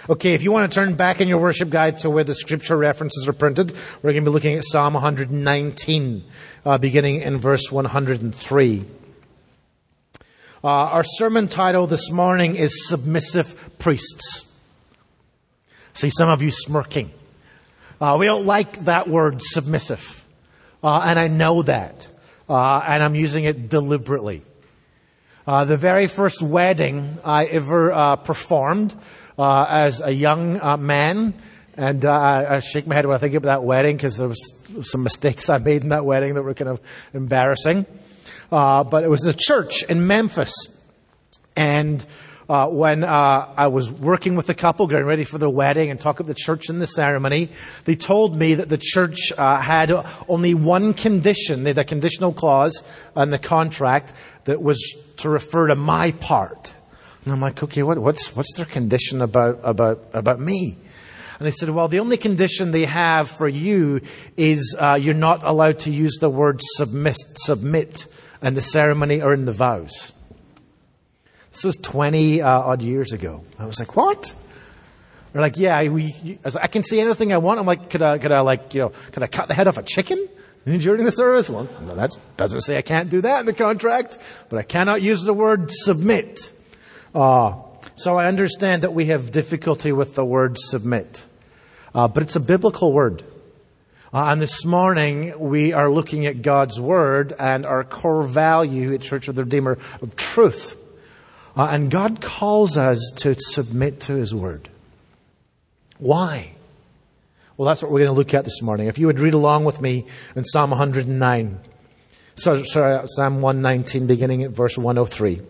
Okay, if you want to turn back in your worship guide to where the scripture references are printed, we're going to be looking at Psalm 119, beginning in verse 103. Our sermon title this morning is Submissive Priests. See some of you smirking. We don't like that word, submissive. And I know that. And I'm using it deliberately. The very first wedding I ever performed as a young man, and I shake my head when I think about that wedding because there was some mistakes I made in that wedding that were kind of embarrassing. But it was a church in Memphis, and when I was working with the couple, getting ready for their wedding and talking about the church and the ceremony, they told me that the church had only one condition. They had a conditional clause in the contract that was to refer to my part. And I'm like, okay, what's their condition about me? And they said, well, the only condition they have for you is you're not allowed to use the word submit in the ceremony or in the vows. This was 20 odd years ago. I was like, what? They're like, yeah, I can say anything I want. I'm like, could I cut the head off a chicken during the service? Well, no, that doesn't say I can't do that in the contract, but I cannot use the word submit. So I understand that we have difficulty with the word submit. But it's a biblical word. And this morning we are looking at God's Word and our core value at Church of the Redeemer of truth. And God calls us to submit to His Word. Why? Well, that's what we're going to look at this morning. If you would read along with me in Psalm 109. Psalm 119, beginning at verse 103.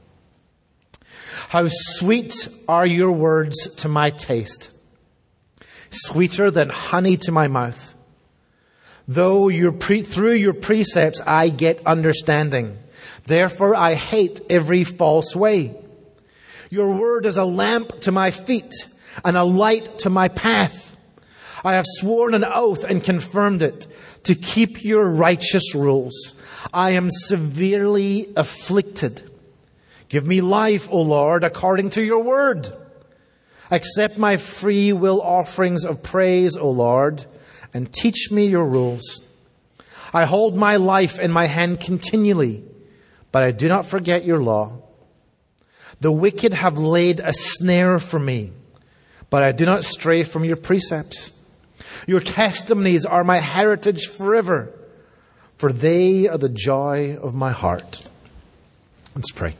How sweet are your words to my taste, sweeter than honey to my mouth. Though through your precepts I get understanding. Therefore I hate every false way. Your word is a lamp to my feet and a light to my path. I have sworn an oath and confirmed it to keep your righteous rules. I am severely afflicted. Give me life, O Lord, according to your word. Accept my free will offerings of praise, O Lord, and teach me your rules. I hold my life in my hand continually, but I do not forget your law. The wicked have laid a snare for me, but I do not stray from your precepts. Your testimonies are my heritage forever, for they are the joy of my heart. Let's pray.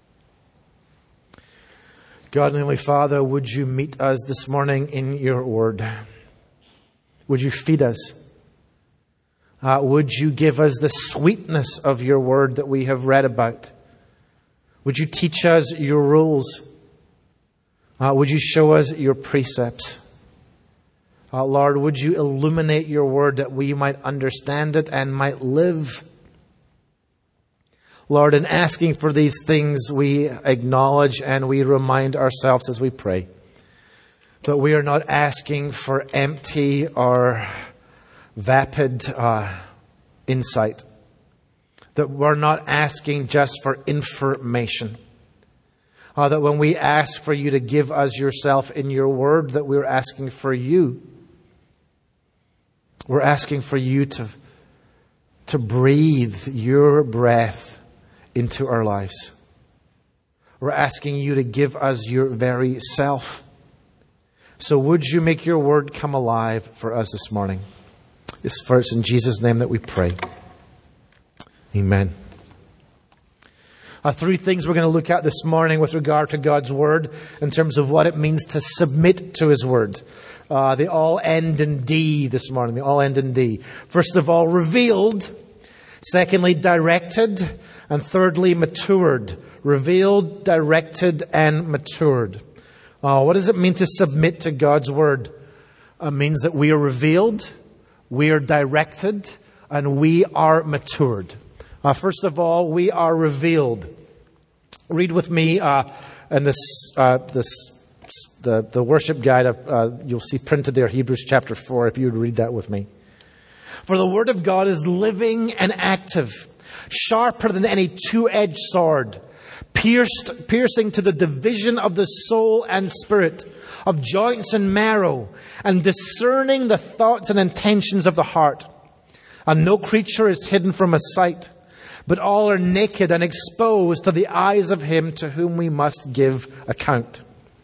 God and Heavenly Father, would you meet us this morning in your word? Would you feed us? Would you give us the sweetness of your word that we have read about? Would you teach us your rules? Would you show us your precepts? Lord, would you illuminate your word that we might understand it and might live? Lord, in asking for these things, we acknowledge and we remind ourselves as we pray that we are not asking for empty or vapid insight. That we're not asking just for information. That when we ask for you to give us yourself in your word, that we're asking for you. We're asking for you to breathe your breath into our lives. We're asking you to give us your very self. So would you make your word come alive for us this morning? It's first in Jesus' name that we pray. Amen. Three things we're going to look at this morning with regard to God's word in terms of what it means to submit to His word. They all end in D this morning. They all end in D. First of all, revealed. Secondly, directed. And thirdly, matured. Revealed, directed, and matured. What does it mean to submit to God's word? It means that we are revealed, we are directed, and we are matured. First of all, we are revealed. Read with me in the worship guide. You'll see printed there, Hebrews chapter 4, if you would read that with me. For the word of God is living and active, sharper than any two-edged sword, piercing to the division of the soul and spirit, of joints and marrow, and discerning the thoughts and intentions of the heart. And no creature is hidden from his sight, but all are naked and exposed to the eyes of him to whom we must give account.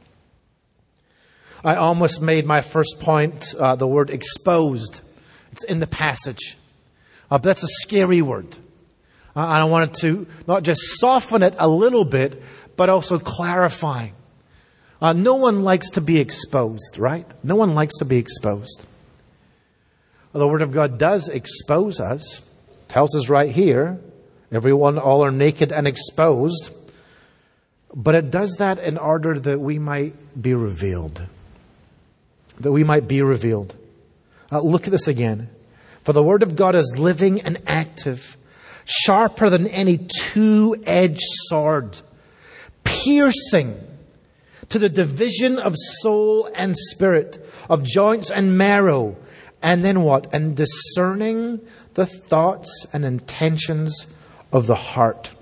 I almost made my first point, the word exposed. It's in the passage. But that's a scary word. And I wanted to not just soften it a little bit, but also clarify. No one likes to be exposed, right? No one likes to be exposed. The Word of God does expose us. It tells us right here, everyone, all are naked and exposed. But it does that in order that we might be revealed. That we might be revealed. Look at this again. For the Word of God is living and active, sharper than any two-edged sword, piercing to the division of soul and spirit, of joints and marrow. And then what? And discerning the thoughts and intentions of the heart.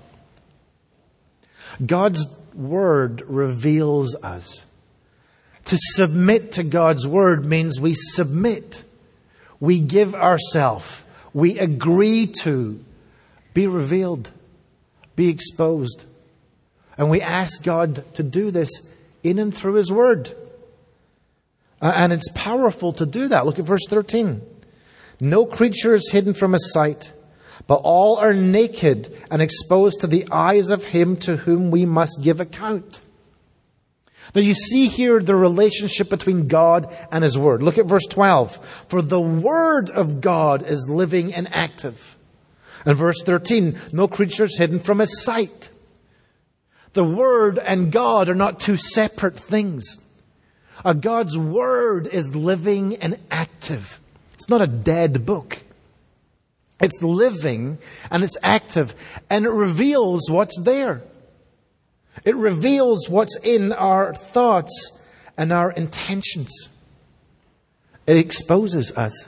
God's Word reveals us. To submit to God's Word means we submit. We give ourselves. We agree to be revealed, be exposed. And we ask God to do this in and through His Word. And it's powerful to do that. Look at verse 13. No creature is hidden from His sight, but all are naked and exposed to the eyes of Him to whom we must give account. Now you see here the relationship between God and His Word. Look at verse 12. For the Word of God is living and active. And verse 13, no creature is hidden from His sight. The Word and God are not two separate things. God's Word is living and active. It's not a dead book. It's living and it's active. And it reveals what's there. It reveals what's in our thoughts and our intentions. It exposes us.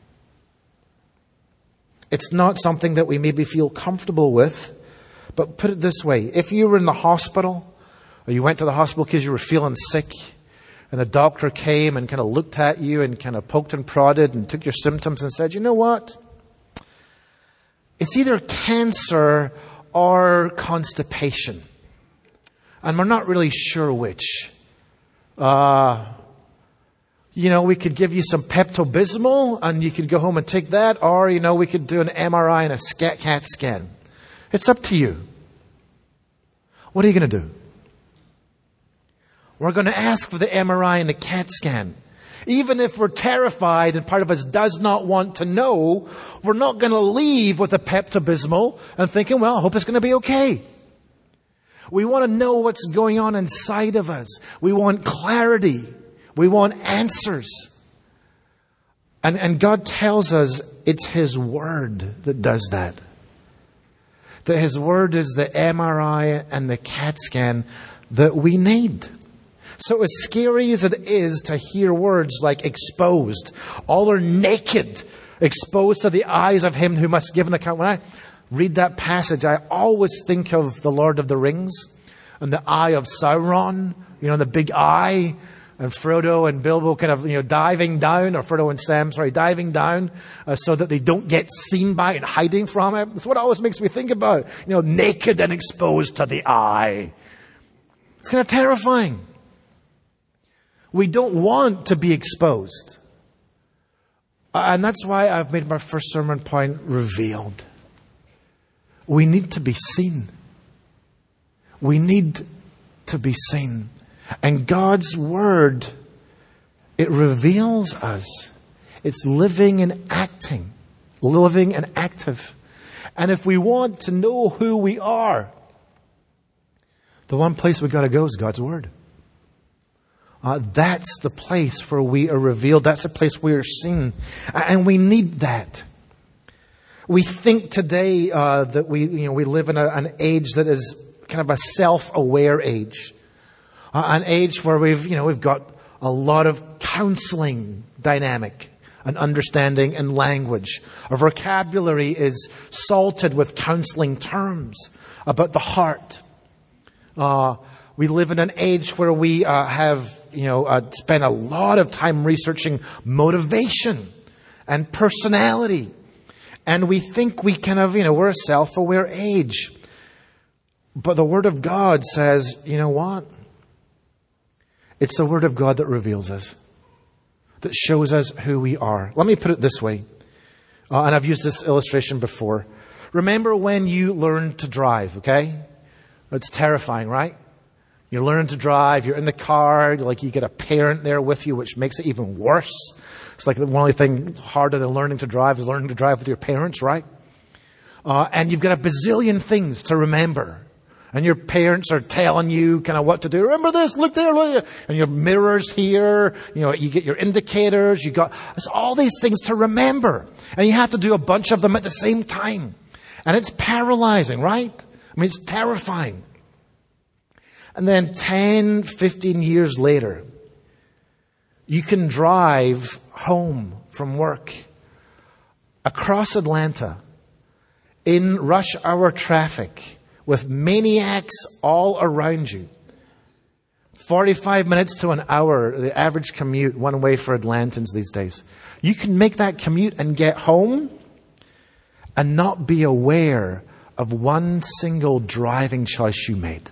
It's not something that we maybe feel comfortable with. But put it this way. If you were in the hospital, or you went to the hospital because you were feeling sick, and the doctor came and kind of looked at you and kind of poked and prodded and took your symptoms and said, you know what? It's either cancer or constipation. And we're not really sure which. We could give you some Pepto-Bismol and you could go home and take that. Or, we could do an MRI and a CAT scan. It's up to you. What are you going to do? We're going to ask for the MRI and the CAT scan. Even if we're terrified and part of us does not want to know, we're not going to leave with a Pepto-Bismol and thinking, well, I hope it's going to be okay. We want to know what's going on inside of us. We want clarity. We want answers. And God tells us it's His Word that does that. That His Word is the MRI and the CAT scan that we need. So as scary as it is to hear words like exposed, all are naked, exposed to the eyes of Him who must give an account. When I read that passage, I always think of the Lord of the Rings and the eye of Sauron, the big eye, and Frodo and Bilbo kind of, diving down, or Frodo and Sam, diving down so that they don't get seen by and hiding from it. That's what always makes me think about, naked and exposed to the eye. It's kind of terrifying. We don't want to be exposed. And that's why I've made my first sermon point, revealed. We need to be seen. We need to be seen. And God's Word, it reveals us. It's living and acting. Living and active. And if we want to know who we are, the one place we've got to go is God's Word. That's the place where we are revealed. That's the place we are seen. And we need that. We think today that we live in an age that is kind of a self-aware age. An age where we've got a lot of counseling dynamic and understanding and language. Our vocabulary is salted with counseling terms about the heart. We live in an age where we have spent a lot of time researching motivation and personality. And we think we we're a self-aware age. But the Word of God says, you know what? It's the Word of God that reveals us, that shows us who we are. Let me put it this way, and I've used this illustration before. Remember when you learned to drive, okay? It's terrifying, right? You learn to drive, you're in the car, you get a parent there with you, which makes it even worse. It's like the only thing harder than learning to drive is learning to drive with your parents, right? And you've got a bazillion things to remember. And your parents are telling you kind of what to do. Remember this, look there, look. And your mirror's here. You get your indicators. There's all these things to remember. And you have to do a bunch of them at the same time. And it's paralyzing, right? I mean, it's terrifying. And then 10, 15 years later, you can drive home from work across Atlanta in rush hour traffic with maniacs all around you. 45 minutes to an hour, the average commute one way for Atlantans these days. You can make that commute and get home and not be aware of one single driving choice you made.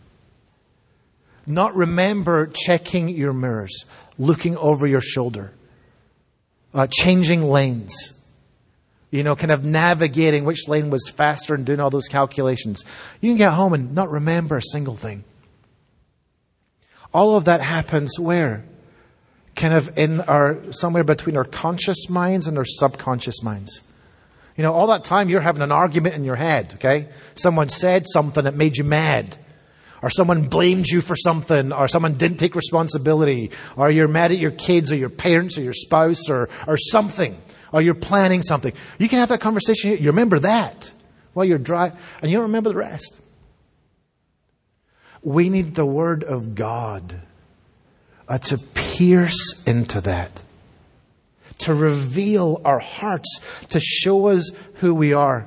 Not remember checking your mirrors, looking over your shoulder, changing lanes. Kind of navigating which lane was faster and doing all those calculations. You can get home and not remember a single thing. All of that happens where? Kind of somewhere between our conscious minds and our subconscious minds. All that time you're having an argument in your head, okay? Someone said something that made you mad. Or someone blamed you for something, or someone didn't take responsibility, or you're mad at your kids or your parents or your spouse or something. Or you're planning something. You can have that conversation. You remember that while you're driving, and you don't remember the rest. We need the Word of God to pierce into that, to reveal our hearts, to show us who we are.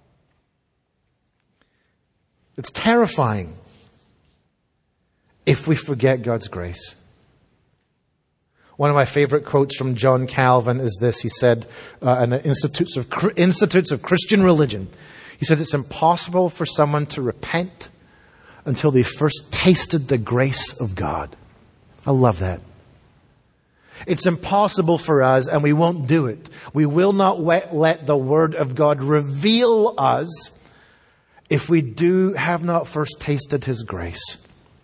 It's terrifying if we forget God's grace. One of my favorite quotes from John Calvin is this. He said, in the Institutes of Christian Religion, he said, it's impossible for someone to repent until they first tasted the grace of God. I love that. It's impossible for us, and we won't do it. We will not let the Word of God reveal us if we have not first tasted His grace.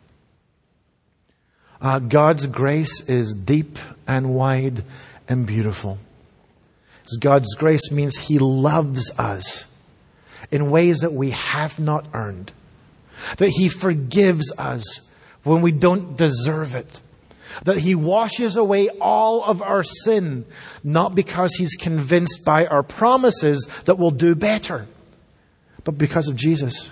God's grace is deep and wide and beautiful. God's grace means He loves us in ways that we have not earned. That He forgives us when we don't deserve it. That He washes away all of our sin, not because He's convinced by our promises that we'll do better, but because of Jesus.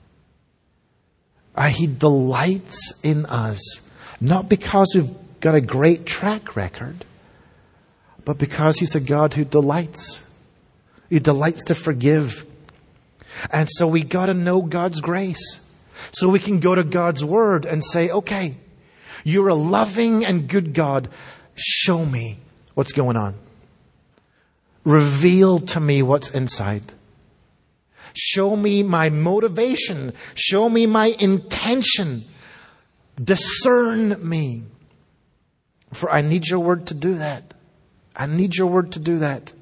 He delights in us. Not because we've got a great track record, but because He's a God who delights. He delights to forgive. And so we got to know God's grace. So we can go to God's Word and say, okay, You're a loving and good God. Show me what's going on. Reveal to me what's inside. Show me my motivation. Show me my intention. Discern me. For I need Your Word to do that. I need Your Word to do that.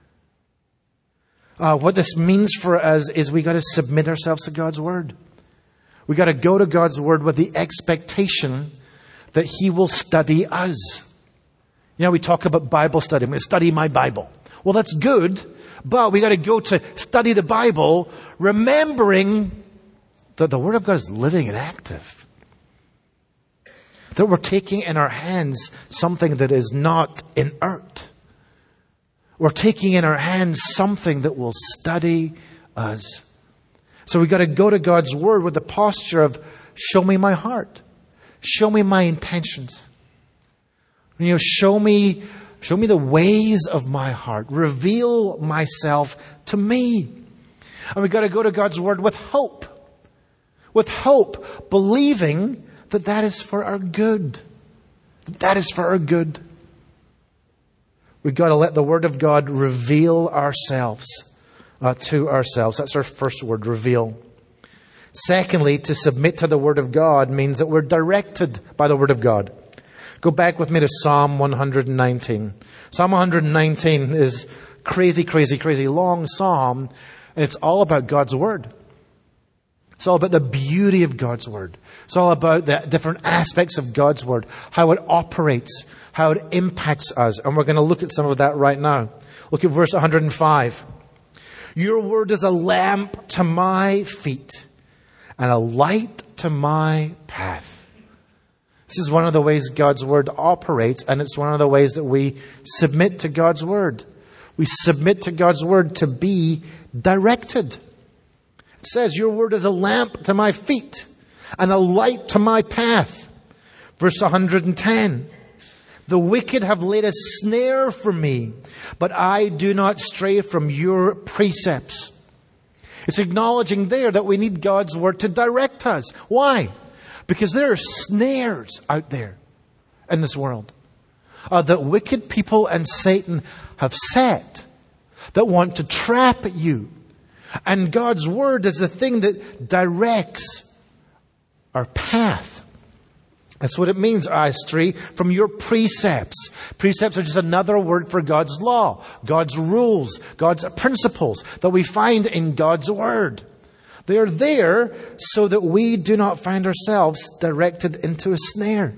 What this means for us is we got to submit ourselves to God's Word. We got to go to God's Word with the expectation that He will study us. We talk about Bible study. I'm going to study my Bible. Well, that's good, but we got to go to study the Bible, remembering that the Word of God is living and active. That we're taking in our hands something that is not inert. We're taking in our hands something that will study us. So we've got to go to God's Word with the posture of, show me my heart. Show me my intentions. Show me the ways of my heart. Reveal myself to me. And we've got to go to God's Word with hope. with hope, believing that that is for our good. That is for our good. We've got to let the Word of God reveal ourselves to ourselves. That's our first word, reveal. Secondly, to submit to the Word of God means that we're directed by the Word of God. Go back with me to Psalm 119. Psalm 119 is crazy long psalm, and it's all about God's Word. It's all about the beauty of God's Word. It's all about the different aspects of God's Word, how it operates, how it impacts us. And we're going to look at some of that right now. Look at verse 105. Your Word is a lamp to my feet and a light to my path. This is one of the ways God's Word operates, and it's one of the ways that we submit to God's Word. We submit to God's Word to be directed. It says, your Word is a lamp to my feet and a light to my path. Verse 110. The wicked have laid a snare for me, but I do not stray from your precepts. It's acknowledging there that we need God's Word to direct us. Why? Because there are snares out there in this world that wicked people and Satan have set that want to trap you. And God's Word is the thing that directs our path. That's what it means, I stray from your precepts. Precepts are just another word for God's law, God's rules, God's principles that we find in God's Word. They are there so that we do not find ourselves directed into a snare.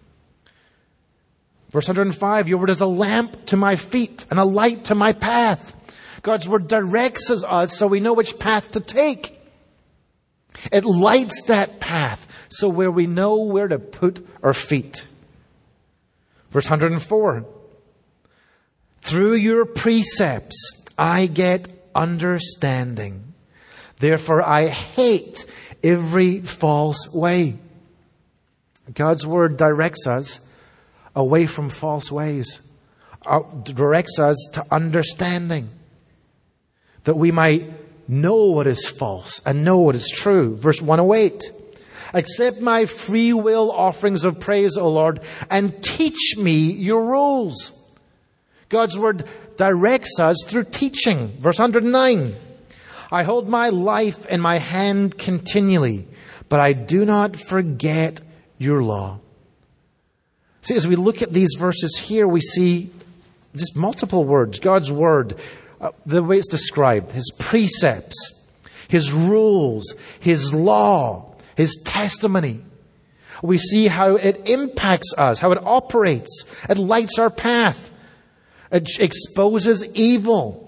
Verse 105, your Word is a lamp to my feet and a light to my path. God's Word directs us so we know which path to take. It lights that path so where we know where to put our feet. Verse 104. Through your precepts I get understanding. Therefore I hate every false way. God's Word directs us away from false ways. Directs us to understanding. That we might know what is false and know what is true. Verse 108. Accept my free will offerings of praise, O Lord, and teach me your rules. God's Word directs us through teaching. Verse 109. I hold my life in my hand continually, but I do not forget your law. See, as we look at these verses here, we see just multiple words. God's Word, the way it's described, His precepts, His rules, His law, His testimony. We see how it impacts us, how it operates. It lights our path. It exposes evil.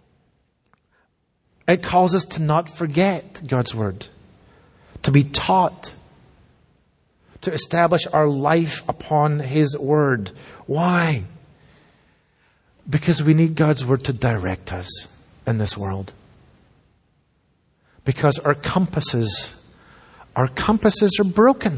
It calls us to not forget God's Word, to be taught, to establish our life upon His Word. Why? Because we need God's Word to direct us in this world. Because our compasses are broken.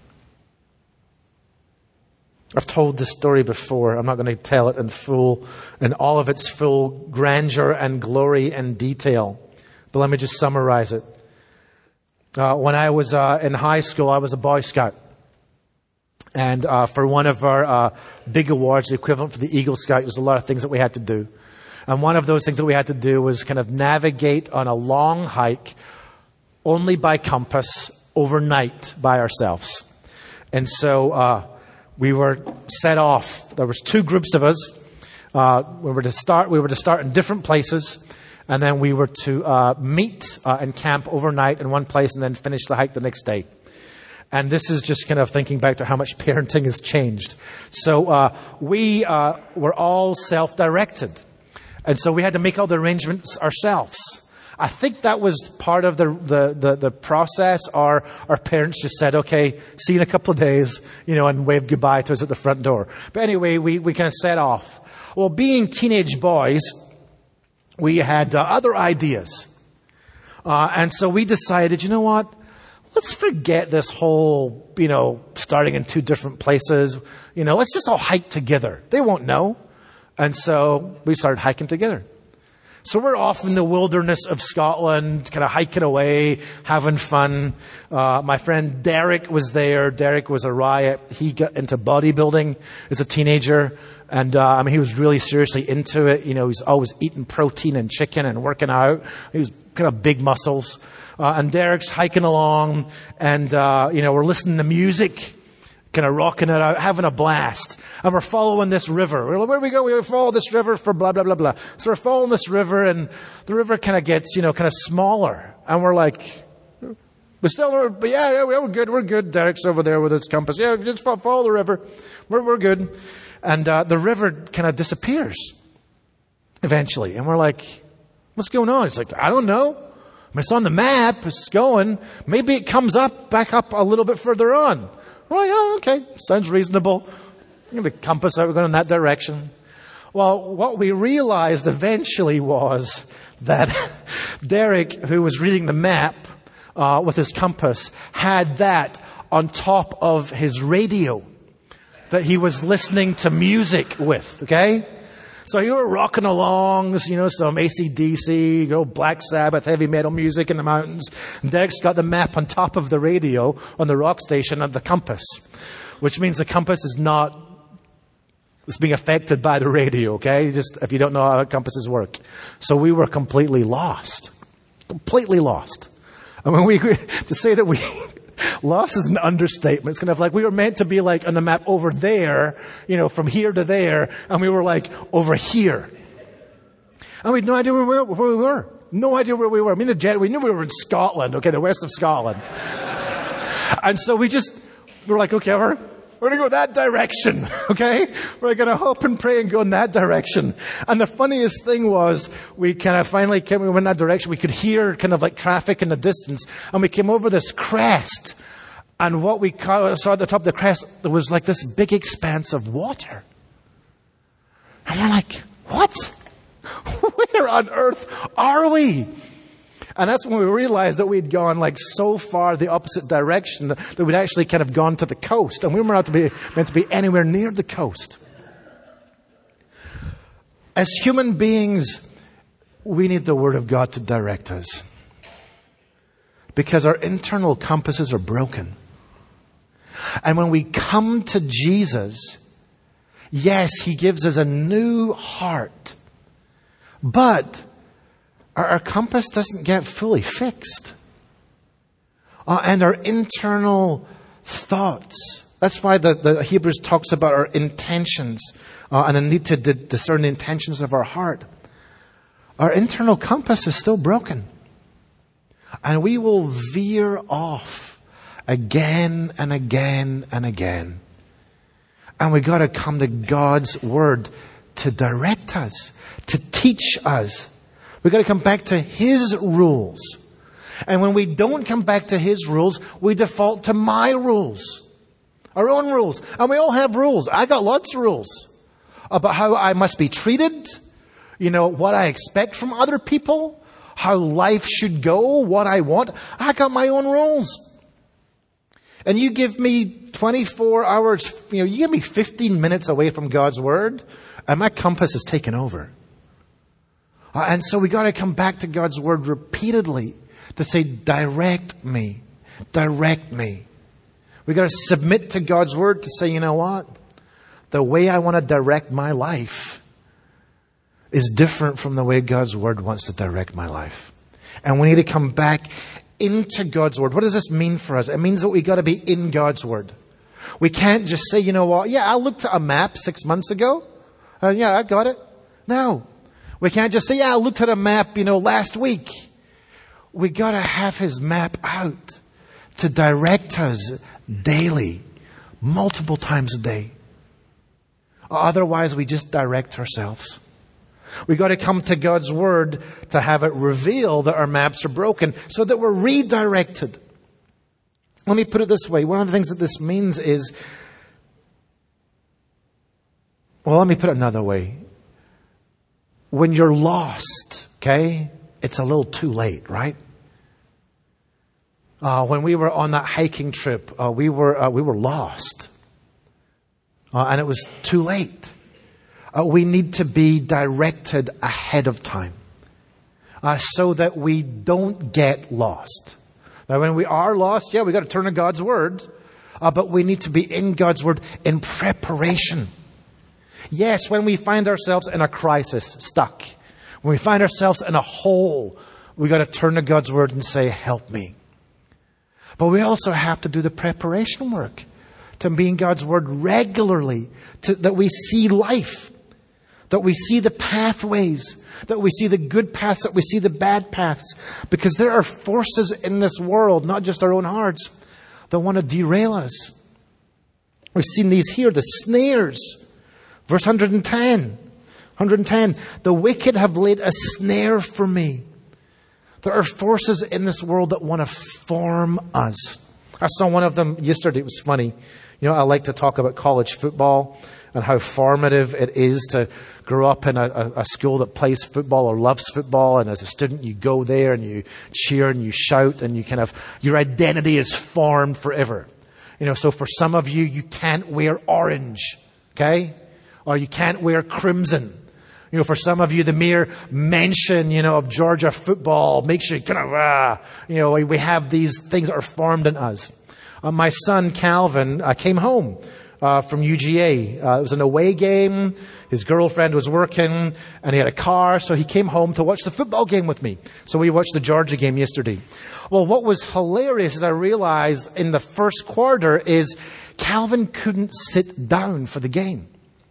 I've told this story before. I'm not going to tell it in all of its full grandeur and glory and detail. But let me just summarize it. When I was in high school, I was a Boy Scout. And for one of our big awards, the equivalent for the Eagle Scout, there's a lot of things that we had to do. And one of those things that we had to do was kind of navigate on a long hike only by compass overnight by ourselves. And so we were set off. There was two groups of us. We were to start in different places. And then we were to meet and camp overnight in one place and then finish the hike the next day. And this is just kind of thinking back to how much parenting has changed. So we were all self-directed. And so we had to make all the arrangements ourselves. I think that was part of the process. Our parents just said, okay, see you in a couple of days, and waved goodbye to us at the front door. But anyway, we kind of set off. Well, being teenage boys, we had other ideas. And so we decided, you know what? Let's forget this whole, starting in two different places. Let's just all hike together. They won't know. And so we started hiking together. So we're off in the wilderness of Scotland, kind of hiking away, having fun. My friend Derek was there. Derek was a riot. He got into bodybuilding as a teenager. And, he was really seriously into it. You know, he's always eating protein and chicken and working out. He was kind of big muscles. And Derek's hiking along and, we're listening to music, kind of rocking it out, having a blast. And we're following this river. We're like, where do we go? We follow this river for blah, blah, blah, blah. So we're following this river and the river kind of gets, kind of smaller. And we're like, but yeah, we're good. We're good. Derek's over there with his compass. Yeah, just follow the river. We're good. And, the river kind of disappears eventually. And we're like, what's going on? It's like, I don't know. It's on the map. It's going. Maybe it comes back up a little bit further on. We're like, oh, okay. Sounds reasonable. The compass out, we're going in that direction. Well, what we realized eventually was that Derek, who was reading the map with his compass, had that on top of his radio that he was listening to music with, okay? So you were rocking along, some AC/DC, Black Sabbath, heavy metal music in the mountains. And Derek's got the map on top of the radio on the rock station of the compass, which means the compass is not it's being affected by the radio, okay? Just if you don't know how compasses work. So we were completely lost. Completely lost. And when to say that we lost is an understatement. It's kind of like we were meant to be like on the map over there, from here to there, and we were like over here. And we had no idea where we were. No idea where we were. We knew we were in Scotland, okay, the west of Scotland. And so we were like, okay, we're going to go that direction, okay? We're going to hope and pray and go in that direction. And the funniest thing was, we kind of finally we went in that direction. We could hear kind of like traffic in the distance. And we came over this crest. And what we saw at the top of the crest, there was like this big expanse of water. And we're like, what? Where on earth are we? And that's when we realized that we'd gone like so far the opposite direction that we'd actually kind of gone to the coast. And we were not meant to be anywhere near the coast. As human beings, we need the Word of God to direct us. Because our internal compasses are broken. And when we come to Jesus, yes, He gives us a new heart. But our compass doesn't get fully fixed. And our internal thoughts. That's why the Hebrews talks about our intentions and a need to discern the intentions of our heart. Our internal compass is still broken. And we will veer off again and again and again. And we got to come to God's Word to direct us, to teach us. We've got to come back to His rules. And when we don't come back to His rules, we default to my rules. Our own rules. And we all have rules. I got lots of rules about how I must be treated, what I expect from other people, how life should go, what I want. I got my own rules. And you give me 24 hours, you give me 15 minutes away from God's Word, and my compass is taken over. And so we got to come back to God's Word repeatedly to say, direct me, direct me. We got to submit to God's Word to say, you know what? The way I want to direct my life is different from the way God's Word wants to direct my life. And we need to come back into God's Word. What does this mean for us? It means that we got to be in God's Word. We can't just say, you know what? Yeah, I looked at a map 6 months ago. Yeah, I got it. No. We can't just say, yeah, I looked at a map, last week. We got to have His map out to direct us daily, multiple times a day. Otherwise, we just direct ourselves. We got to come to God's Word to have it reveal that our maps are broken so that we're redirected. Let me put it this way. One of the things that this means is, let me put it another way. When you're lost, okay, it's a little too late, right? When we were on that hiking trip, we were lost. And it was too late. We need to be directed ahead of time. so that we don't get lost. Now, when we are lost, we got to turn to God's Word, but we need to be in God's Word in preparation. Yes, when we find ourselves in a crisis, stuck, when we find ourselves in a hole, we got to turn to God's Word and say, help me. But we also have to do the preparation work to be in God's Word regularly, that we see life, that we see the pathways, that we see the good paths, that we see the bad paths. Because there are forces in this world, not just our own hearts, that want to derail us. We've seen these here, the snares. Verse 110. The wicked have laid a snare for me. There are forces in this world that want to form us. I saw one of them yesterday. It was funny. I like to talk about college football and how formative it is to grow up in a school that plays football or loves football. And as a student, you go there and you cheer and you shout and your identity is formed forever. So for some of you, you can't wear orange, okay? Or you can't wear crimson. For some of you, the mere mention, of Georgia football makes you we have these things that are formed in us. My son, Calvin, came home from UGA. It was an away game. His girlfriend was working and he had a car, so he came home to watch the football game with me. So we watched the Georgia game yesterday. Well, what was hilarious, as I realized in the first quarter, is Calvin couldn't sit down for the game.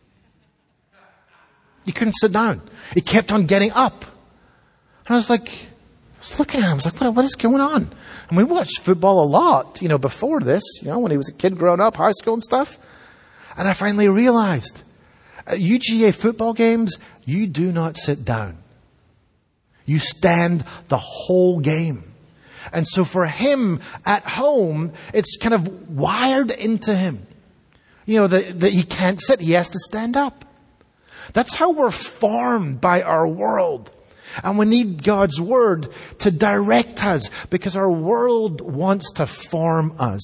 He couldn't sit down. He kept on getting up. And I was looking at him. I was like, what is going on? And we watched football a lot, before this, when he was a kid growing up, high school and stuff. And I finally realized, at UGA football games, you do not sit down. You stand the whole game. And so for him at home, it's kind of wired into him. That he can't sit. He has to stand up. That's how we're formed by our world. And we need God's Word to direct us because our world wants to form us.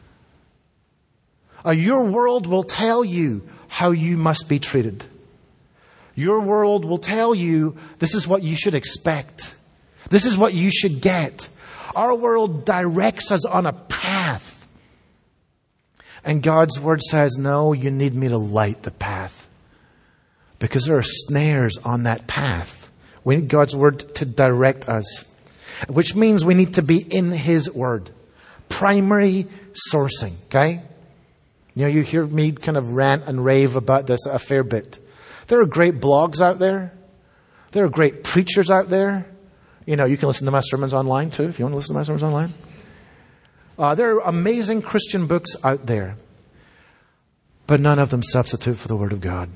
Your world will tell you how you must be treated. Your world will tell you this is what you should expect. This is what you should get. Our world directs us on a path. And God's Word says, no, you need me to light the path. Because there are snares on that path. We need God's Word to direct us. Which means we need to be in His Word. Primary sourcing, okay? You hear me kind of rant and rave about this a fair bit. There are great blogs out there. There are great preachers out there. You can listen to my sermons online too, if you want to listen to my sermons online. There are amazing Christian books out there. But none of them substitute for the Word of God.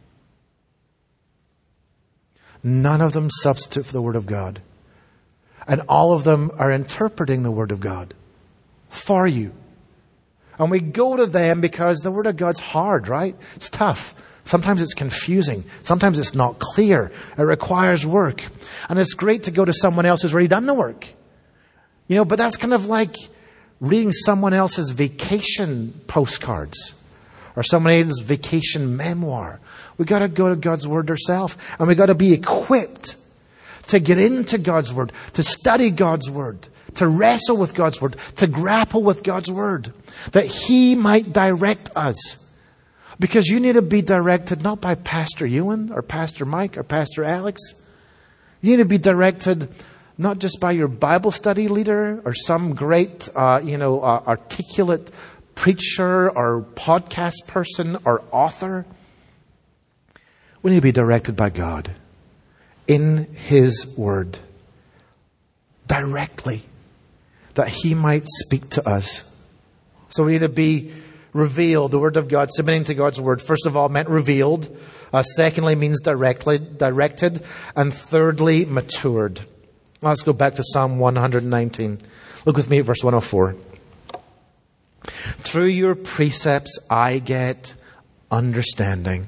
None of them substitute for the Word of God. And all of them are interpreting the Word of God for you. And we go to them because the Word of God's hard, right? It's tough. Sometimes it's confusing. Sometimes it's not clear. It requires work. And it's great to go to someone else who's already done the work. But that's kind of like reading someone else's vacation postcards or someone else's vacation memoir. We got to go to God's Word ourselves, and we got to be equipped to get into God's Word, to study God's Word, to wrestle with God's Word, to grapple with God's Word, that He might direct us. Because you need to be directed not by Pastor Ewan or Pastor Mike or Pastor Alex. You need to be directed not just by your Bible study leader or some great, articulate preacher or podcast person or author. We need to be directed by God in His Word directly, that He might speak to us. So we need to be revealed, the Word of God, submitting to God's Word. First of all, meant revealed. Secondly, means directed. And thirdly, matured. Let's go back to Psalm 119. Look with me at verse 104. Through your precepts I get understanding.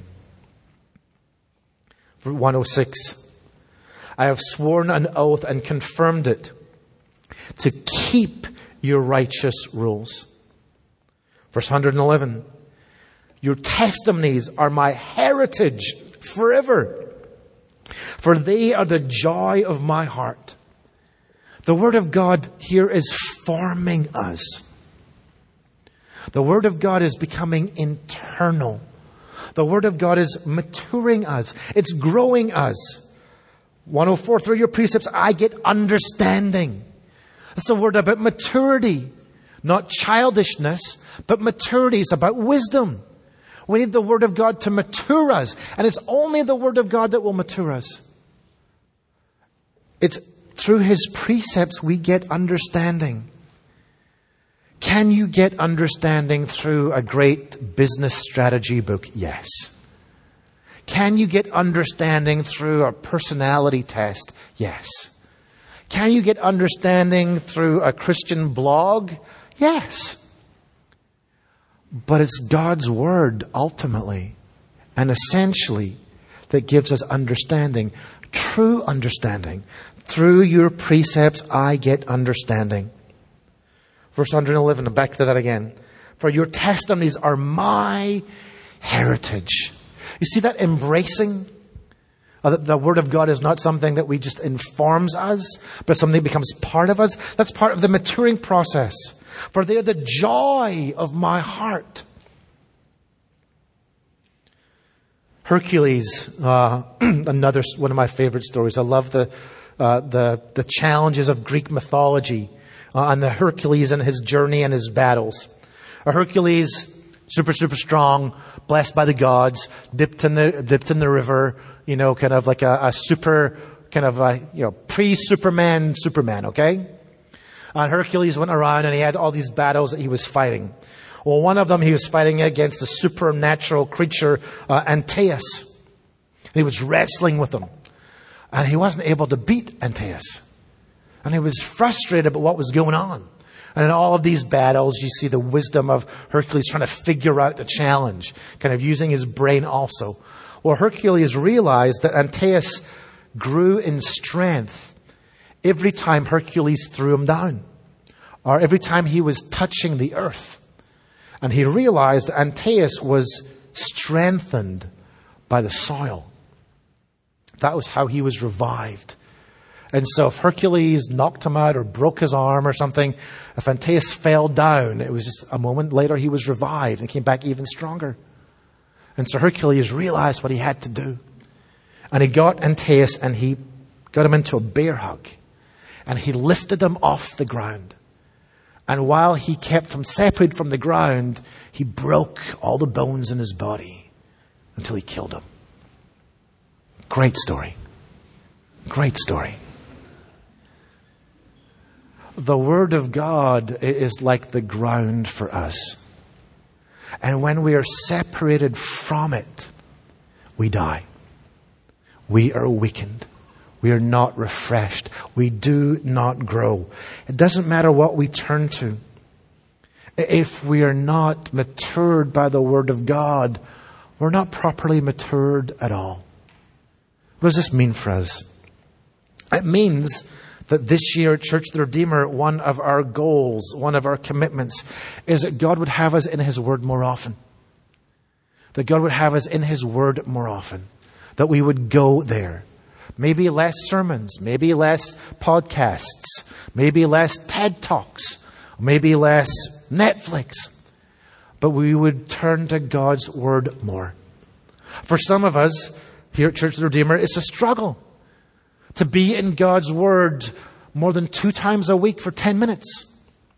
106. I have sworn an oath and confirmed it to keep your righteous rules. Verse 111. Your testimonies are my heritage forever. for they are the joy of my heart. The Word of God here is forming us. The Word of God is becoming internal. The Word of God is maturing us. It's growing us. 104, through your precepts, I get understanding. It's a word about maturity. Not childishness, but maturity. It's about wisdom. We need the Word of God to mature us. And it's only the Word of God that will mature us. It's through His precepts we get understanding. Can you get understanding through a great business strategy book? Yes. Can you get understanding through a personality test? Yes. Can you get understanding through a Christian blog? Yes. But it's God's Word ultimately and essentially that gives us understanding, true understanding. Through your precepts, I get understanding. Verse 111, and back to that again. For your testimonies are my heritage. You see that embracing? The Word of God is not something that we just informs us, but something that becomes part of us. That's part of the maturing process. For they are the joy of my heart. Hercules, another one of my favorite stories. I love the challenges of Greek mythology and the Hercules and his journey and his battles. Hercules, super strong, blessed by the gods, dipped in the river. Kind of like a super, kind of pre-Superman, okay? And Hercules went around and he had all these battles that he was fighting. Well, one of them he was fighting against the supernatural creature, Antaeus. He was wrestling with him. And he wasn't able to beat Antaeus. And he was frustrated about what was going on. And in all of these battles, you see the wisdom of Hercules trying to figure out the challenge, kind of using his brain also. Well, Hercules realized that Antaeus grew in strength every time Hercules threw him down, or every time he was touching the earth. And he realized that Antaeus was strengthened by the soil. That was how he was revived. And so if Hercules knocked him out or broke his arm or something, if Antaeus fell down, it was just a moment later he was revived and came back even stronger. And so Hercules realized what he had to do. And he got Antaeus and he got him into a bear hug. And he lifted him off the ground. And while he kept him separated from the ground, he broke all the bones in his body until he killed him. Great story. Great story. The Word of God is like the ground for us. And when we are separated from it, we die. We are weakened. We are not refreshed. We do not grow. It doesn't matter what we turn to. If we are not matured by the Word of God, we're not properly matured at all. What does this mean for us? It means that this year at Church of the Redeemer, one of our goals, one of our commitments is that God would have us in His Word more often. That God would have us in His Word more often. That we would go there. Maybe less sermons, maybe less podcasts, maybe less TED Talks, maybe less Netflix. But we would turn to God's Word more. For some of us here at Church of the Redeemer, it's a struggle to be in God's Word more than 2 times a week for 10 minutes.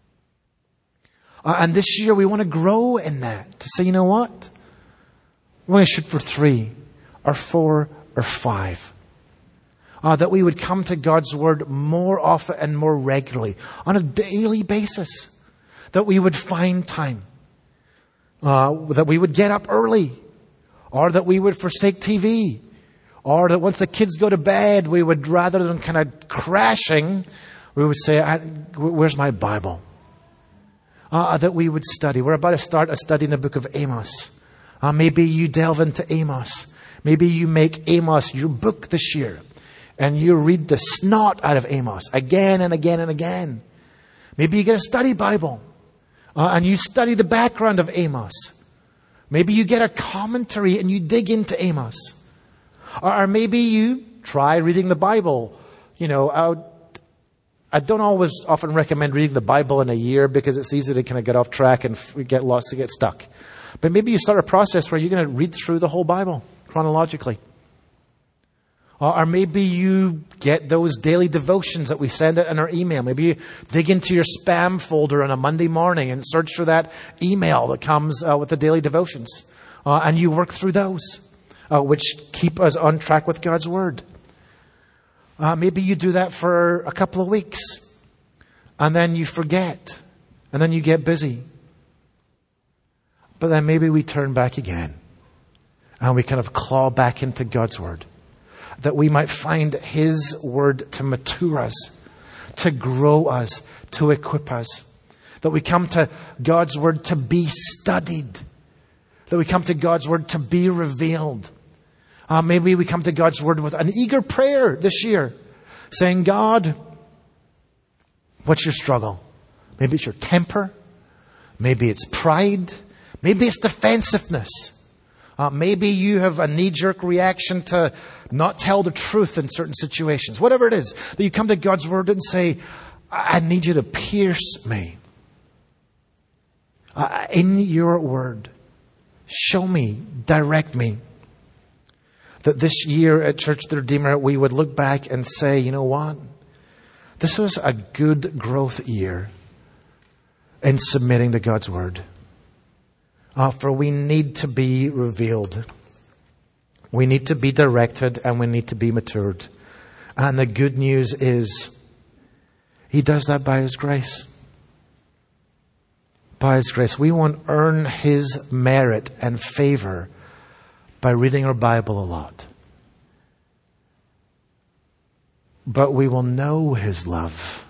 And this year we want to grow in that. To say, you know what? We're going to shoot for 3 or 4 or 5. That we would come to God's Word more often and more regularly on a daily basis. That we would find time. That we would get up early. Or that we would forsake TV. Or that once the kids go to bed, we would, rather than kind of crashing, we would say, where's my Bible? That we would study. We're about to start a study in the book of Amos. Maybe you delve into Amos. Maybe you make Amos your book this year. And you read the snot out of Amos again and again and again. Maybe you get a study Bible. And you study the background of Amos. Maybe you get a commentary and you dig into Amos. Or maybe you Try reading the Bible. I don't often recommend reading the Bible in a year because it's easy to kind of get off track and get lost and get stuck. But maybe you start a process where you're going to read through the whole Bible chronologically. Or maybe you get those daily devotions that we send out in our email. Maybe you dig into your spam folder on a Monday morning and search for that email that comes with the daily devotions. And you work through those, which keep us on track with God's Word. Maybe you do that for a couple of weeks. And then you forget. And then you get busy. But then maybe we turn back again. And we kind of claw back into God's Word. That we might find His Word to mature us, to grow us, to equip us. That we come to God's Word to be studied. That we come to God's Word to be revealed. Maybe we come to God's Word with an eager prayer this year, saying, God, what's your struggle? Maybe it's your temper. Maybe it's pride. Maybe it's defensiveness. Maybe you have a knee-jerk reaction to not tell the truth in certain situations. Whatever it is, that you come to God's Word and say, I need you to pierce me. In your Word, show me, direct me. That this year at Church of the Redeemer, we would look back and say, you know what? This was a good growth year in submitting to God's Word. For we need to be revealed. We need to be directed and we need to be matured. And the good news is He does that by His grace. By His grace. We won't earn His merit and favor by reading our Bible a lot. But we will know His love